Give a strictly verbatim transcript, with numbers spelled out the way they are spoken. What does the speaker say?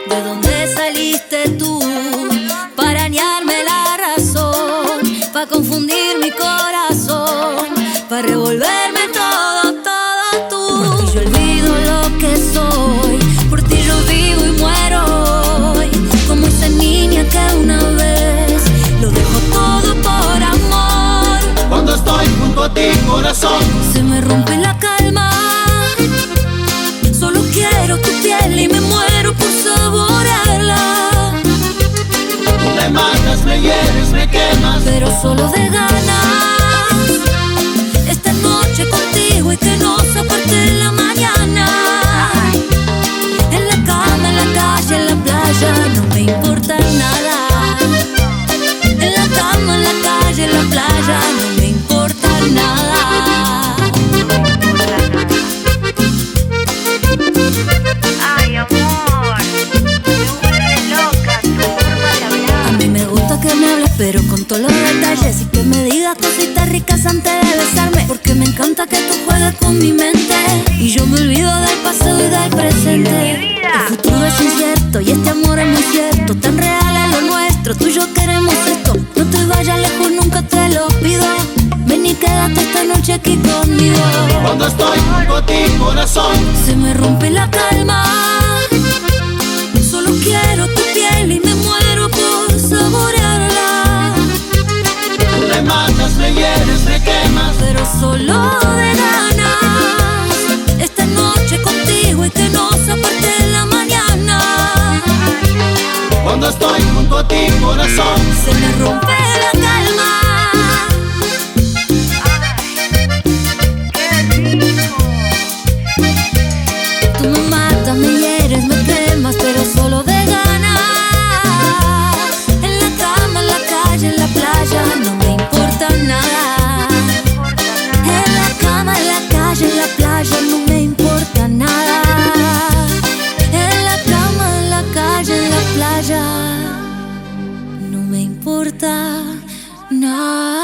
¿De dónde saliste tú? Para dañarme la razón, para confundir mi corazón, para revolverme todo, todo tú. Por ti yo olvido lo que soy, por ti yo vivo y muero hoy, como esa niña que una vez lo dejó todo por amor. Cuando estoy junto a ti, corazón, se me rompe la calma. Solo quiero tu piel y me muero por saborearla. Tú me matas, me hieres, me quemas, pero solo de ganas. Esta noche contigo y que no se aparte la mañana. En la cama, en la calle, en la playa, no me importa nada. En la cama, en la calle, en la playa, no me importa nada. Ay, amor, me vuelve loca tu forma de hablar. A mí me gusta que me hables, pero con todos los detalles, y que me digas cositas ricas antes de besarme, porque me encanta que tú juegues con mi mente y yo me olvido del pasado y del presente. El futuro es incierto y este amor es muy cierto, tan real es lo nuestro, tú y yo queremos esto. No te vayas lejos, nunca te lo pido, ven y quédate esta noche aquí conmigo. cuando estoy junto a ti, corazón, Se me rompe la calma. Solo quiero tu piel y me muero por saborearla. tú me matas, me hieres, me quemas, Pero solo de ganas. Esta noche contigo y que no se aparte la mañana. cuando estoy junto a ti, corazón, Se me rompe la calma. Tú me matas, me hieres, me quemas, pero solo de ganas. En la cama, en la calle, en la playa, no me importa nada. En la cama, en la calle, en la playa, no me importa nada. En la cama, en la calle, en la playa, no me importa nada.